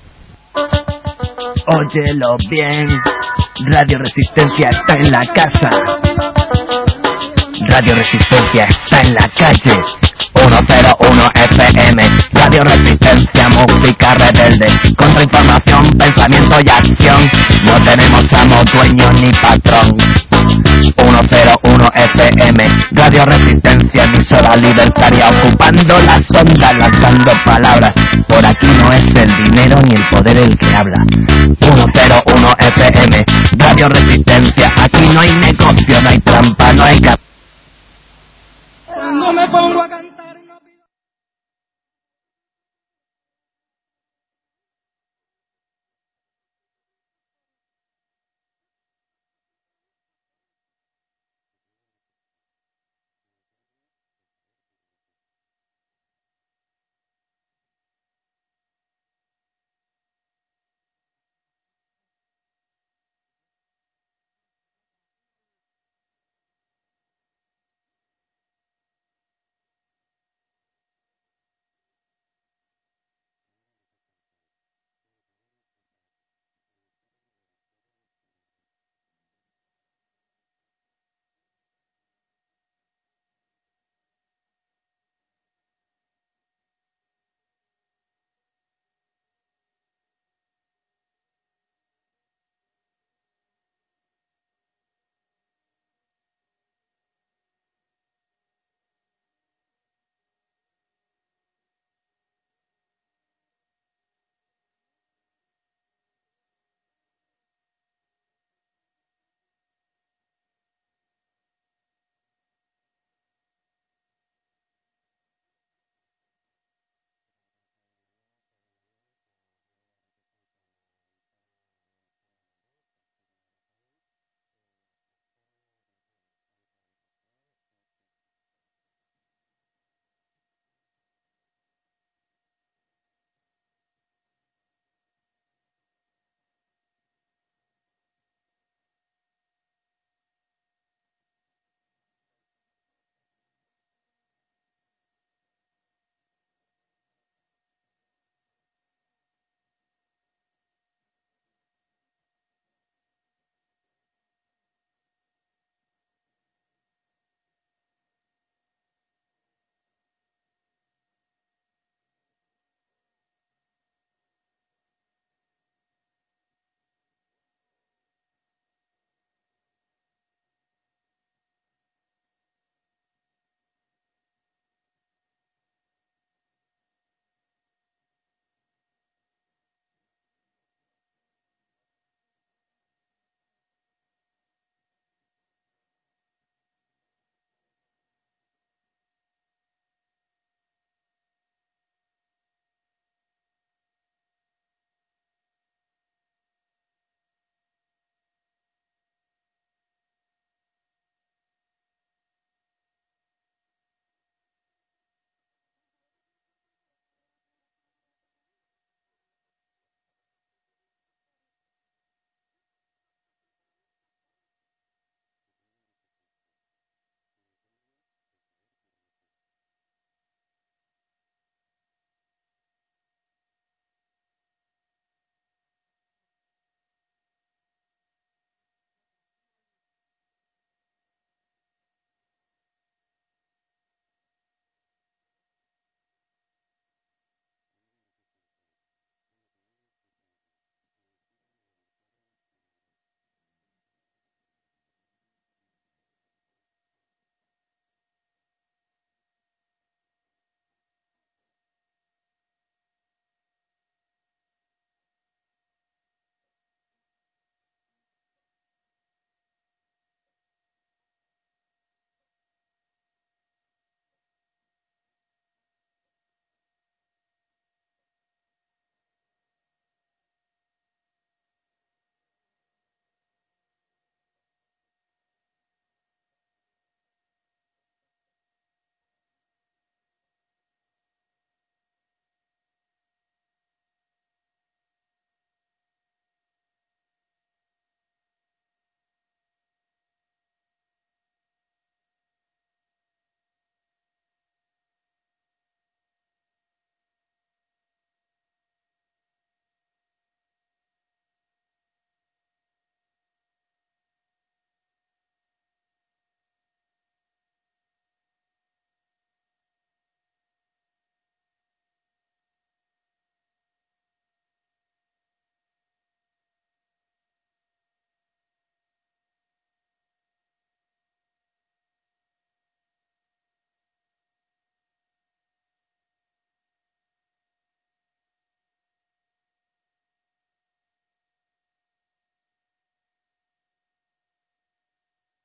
Óyelo bien, Radio Resistencia está en la casa. Radio Resistencia está en la calle. ciento uno F M, Radio Resistencia, música rebelde, contrainformación, pensamiento y acción. No tenemos amo, dueño ni patrón. ciento uno F M, Radio Resistencia, emisora libertaria, ocupando las ondas, lanzando palabras. Por aquí no es el dinero ni el poder el que habla. ciento uno F M, Radio Resistencia, aquí no hay negocio, no hay trampa, no hay cap... No me pongo a